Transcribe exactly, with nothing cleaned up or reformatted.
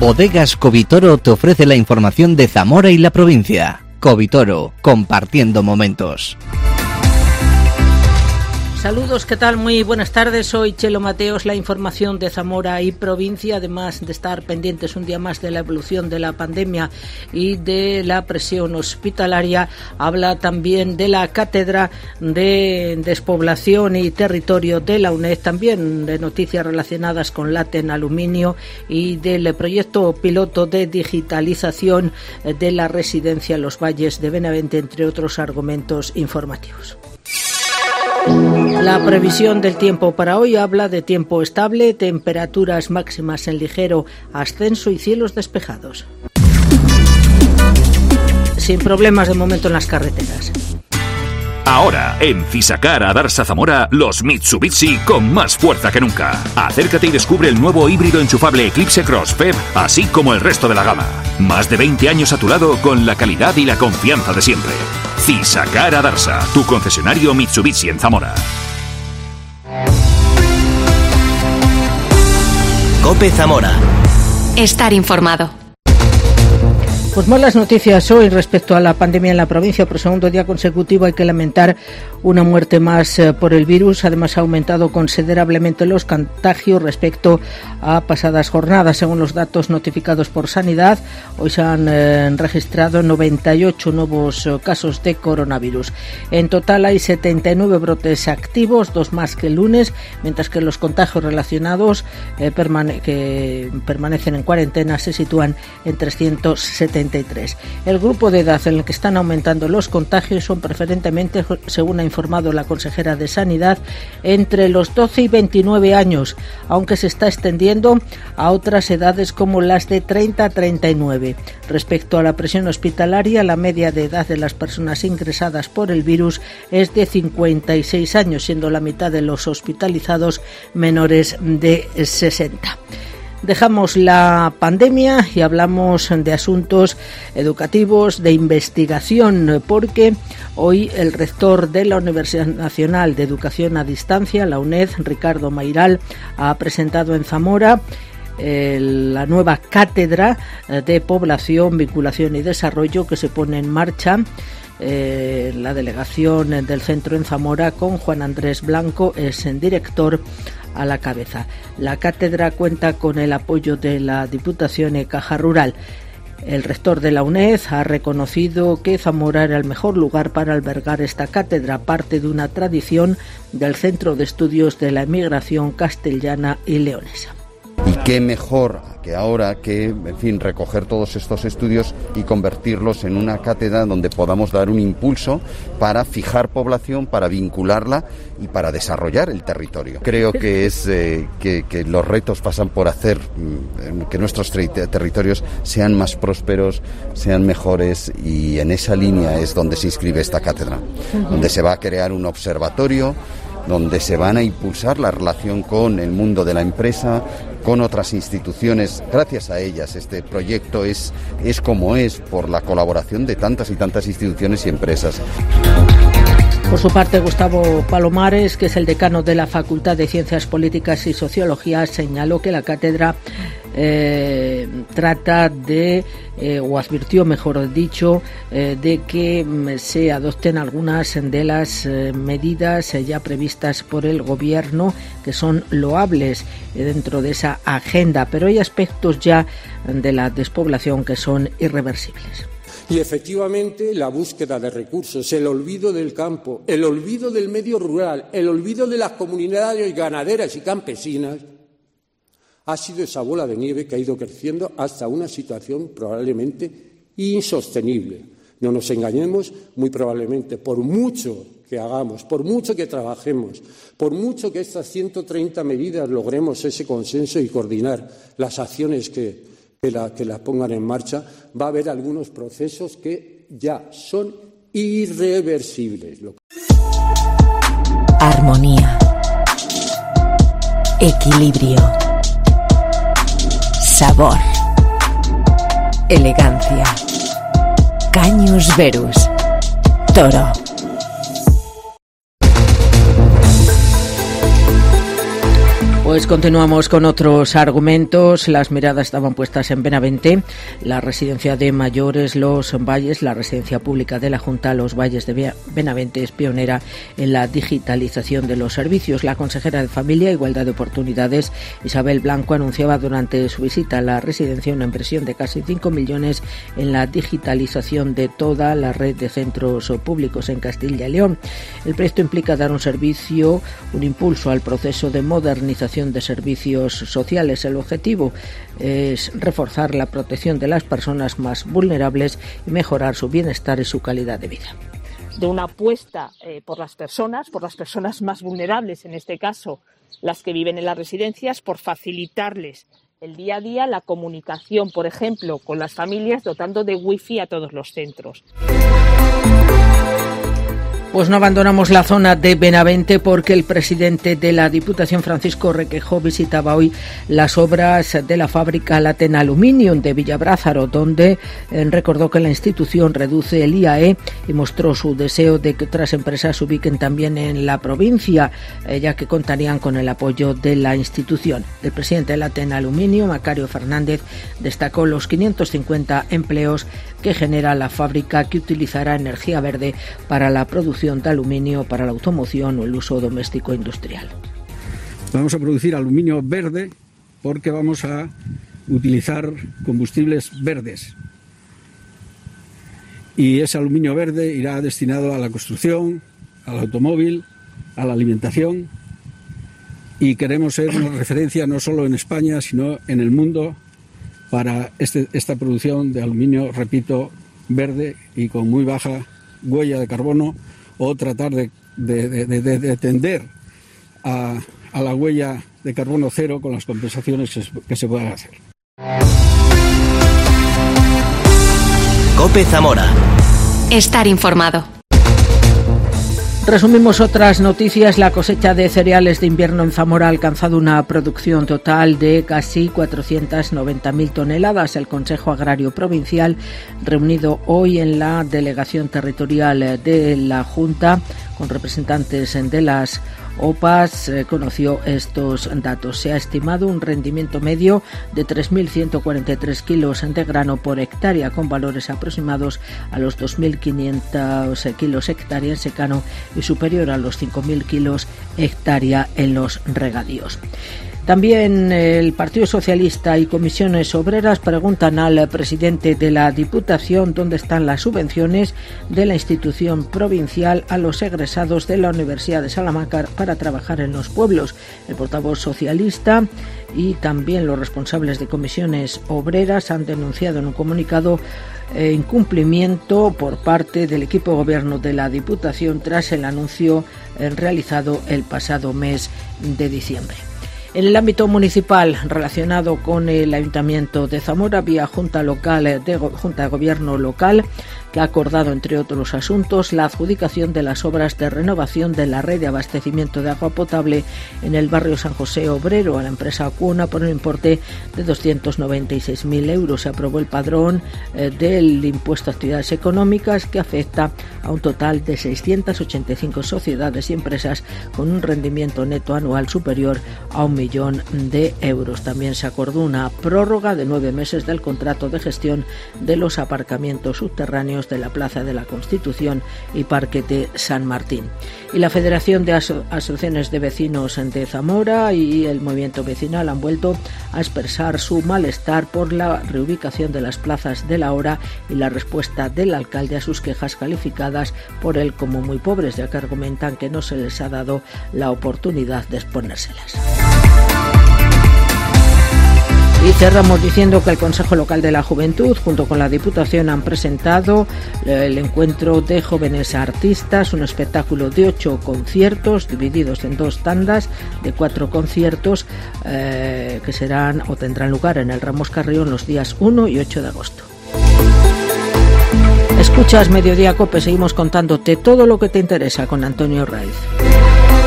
Bodegas Covitoro te ofrece la información de Zamora y la provincia. Covitoro, compartiendo momentos. Saludos, ¿qué tal? Muy buenas tardes, soy Chelo Mateos, la información de Zamora y provincia, además de estar pendientes un día más de la evolución de la pandemia y de la presión hospitalaria, habla también de la Cátedra de Despoblación y Territorio de la UNED, también de noticias relacionadas con Laten Aluminio y del proyecto piloto de digitalización de la residencia en los Valles de Benavente, entre otros argumentos informativos. La previsión del tiempo para hoy habla de tiempo estable, temperaturas máximas en ligero ascenso y cielos despejados. Sin problemas de momento en las carreteras. Ahora, en Fisacar Adarsa Zamora, los Mitsubishi con más fuerza que nunca. Acércate y descubre el nuevo híbrido enchufable Eclipse Cross P E V, así como el resto de la gama. Más de veinte años a tu lado con la calidad y la confianza de siempre. Fisacar Adarsa, tu concesionario Mitsubishi en Zamora. COPE Zamora. Estar informado. Pues malas noticias hoy respecto a la pandemia en la provincia. Por segundo día consecutivo hay que lamentar una muerte más eh, por el virus. Además ha aumentado considerablemente los contagios respecto a pasadas jornadas. Según los datos notificados por Sanidad, hoy se han eh, registrado noventa y ocho nuevos eh, casos de coronavirus. En total hay setenta y nueve brotes activos, dos más que el lunes, mientras que los contagios relacionados eh, permane- que permanecen en cuarentena se sitúan en trescientos setenta y tres. El grupo de edad en el que están aumentando los contagios son preferentemente, según ha informado la consejera de Sanidad, entre los doce y veintinueve años, aunque se está extendiendo a otras edades como las de treinta a treinta y nueve. Respecto a la presión hospitalaria, la media de edad de las personas ingresadas por el virus es de cincuenta y seis años, siendo la mitad de los hospitalizados menores de sesenta. Dejamos la pandemia y hablamos de asuntos educativos, de investigación, porque hoy el rector de la Universidad Nacional de Educación a Distancia, la UNED, Ricardo Mayral, ha presentado en Zamora eh, la nueva Cátedra de Población, Vinculación y Desarrollo que se pone en marcha. Eh, la delegación del centro en Zamora, con Juan Andrés Blanco, es el director a la cabeza. La cátedra cuenta con el apoyo de la Diputación y Caja Rural. El rector de la UNED ha reconocido que Zamora era el mejor lugar para albergar esta cátedra, parte de una tradición del Centro de Estudios de la Emigración Castellana y Leonesa. Y qué mejor que ahora que, en fin, recoger todos estos estudios y convertirlos en una cátedra donde podamos dar un impulso para fijar población, para vincularla y para desarrollar el territorio. Creo que es eh, que, que los retos pasan por hacer mm, que nuestros ter- territorios sean más prósperos, sean mejores, y en esa línea es donde se inscribe esta cátedra, uh-huh. donde se va a crear un observatorio, donde se van a impulsar la relación con el mundo de la empresa, con otras instituciones. Gracias a ellas este proyecto es, es como es, por la colaboración de tantas y tantas instituciones y empresas. Por su parte, Gustavo Palomares, que es el decano de la Facultad de Ciencias Políticas y Sociología, señaló que la cátedra eh, trata de, eh, o advirtió, mejor dicho, eh, de que se adopten algunas de las eh, medidas eh, ya previstas por el Gobierno, que son loables eh, dentro de esa agenda, pero hay aspectos ya de la despoblación que son irreversibles. Y efectivamente la búsqueda de recursos, el olvido del campo, el olvido del medio rural, el olvido de las comunidades ganaderas y campesinas ha sido esa bola de nieve que ha ido creciendo hasta una situación probablemente insostenible. No nos engañemos, muy probablemente, por mucho que hagamos, por mucho que trabajemos, por mucho que estas ciento treinta medidas logremos ese consenso y coordinar las acciones que Que, la, que las pongan en marcha, va a haber algunos procesos que ya son irreversibles. Armonía. Equilibrio. Sabor. Elegancia. Cañus Verus. Toro. Pues continuamos con otros argumentos. Las miradas estaban puestas en Benavente, la residencia de mayores Los Valles, la residencia pública de la Junta Los Valles de Benavente es pionera en la digitalización de los servicios. La consejera de Familia e Igualdad de Oportunidades, Isabel Blanco, anunciaba durante su visita a la residencia una inversión de casi cinco millones en la digitalización de toda la red de centros públicos en Castilla y León. El proyecto implica dar un servicio, un impulso al proceso de modernización de servicios sociales. El objetivo es reforzar la protección de las personas más vulnerables y mejorar su bienestar y su calidad de vida. De una apuesta eh, por las personas, por las personas más vulnerables, en este caso las que viven en las residencias, por facilitarles el día a día, la comunicación, por ejemplo, con las familias, dotando de wifi a todos los centros. Pues no abandonamos la zona de Benavente porque el presidente de la Diputación, Francisco Requejo, visitaba hoy las obras de la fábrica Laten Aluminium de Villabrázaro, donde eh, recordó que la institución reduce el I A E y mostró su deseo de que otras empresas se ubiquen también en la provincia, eh, ya que contarían con el apoyo de la institución. El presidente de Laten Aluminium, Macario Fernández, destacó los quinientos cincuenta empleos que genera la fábrica, que utilizará energía verde para la producción de aluminio para la automoción o el uso doméstico industrial. Vamos a producir aluminio verde porque vamos a utilizar combustibles verdes. Y ese aluminio verde irá destinado a la construcción, al automóvil, a la alimentación. Y queremos ser una referencia no solo en España, sino en el mundo para este, esta producción de aluminio, repito, verde y con muy baja huella de carbono, o tratar de, de, de, de, de tender a, a la huella de carbono cero con las compensaciones que se puedan hacer. COPE Zamora. Estar informado. Resumimos otras noticias. La cosecha de cereales de invierno en Zamora ha alcanzado una producción total de casi cuatrocientas noventa mil toneladas. El Consejo Agrario Provincial, reunido hoy en la Delegación Territorial de la Junta, con representantes de las O P A S, eh, conoció estos datos. Se ha estimado un rendimiento medio de tres mil ciento cuarenta y tres kilos de grano por hectárea, con valores aproximados a los dos mil quinientos kilos hectárea en secano y superior a los cinco mil kilos hectárea en los regadíos. También el Partido Socialista y comisiones obreras preguntan al presidente de la Diputación dónde están las subvenciones de la institución provincial a los egresados de la Universidad de Salamanca para trabajar en los pueblos. El portavoz socialista y también los responsables de comisiones obreras han denunciado en un comunicado eh, incumplimiento por parte del equipo de gobierno de la Diputación tras el anuncio eh, realizado el pasado mes de diciembre. En el ámbito municipal, relacionado con el Ayuntamiento de Zamora, vía Junta Local de Junta de Gobierno Local, que ha acordado, entre otros asuntos, la adjudicación de las obras de renovación de la red de abastecimiento de agua potable en el barrio San José Obrero a la empresa Acuona por un importe de doscientos noventa y seis mil euros. Se aprobó el padrón eh, del impuesto a actividades económicas, que afecta a un total de seiscientas ochenta y cinco sociedades y empresas con un rendimiento neto anual superior a un millón de euros. También se acordó una prórroga de nueve meses del contrato de gestión de los aparcamientos subterráneos de la Plaza de la Constitución y Parque de San Martín. Y la Federación de Aso- Asociaciones de Vecinos de Zamora y el Movimiento Vecinal han vuelto a expresar su malestar por la reubicación de las plazas de la hora y la respuesta del alcalde a sus quejas calificadas por él como muy pobres, ya que argumentan que no se les ha dado la oportunidad de exponérselas. Y cerramos diciendo que el Consejo Local de la Juventud, junto con la Diputación, han presentado el encuentro de jóvenes artistas, un espectáculo de ocho conciertos divididos en dos tandas de cuatro conciertos eh, que serán o tendrán lugar en el Ramos Carrión los días uno y ocho de agosto. Escuchas Mediodía Cope, seguimos contándote todo lo que te interesa con Antonio Raiz.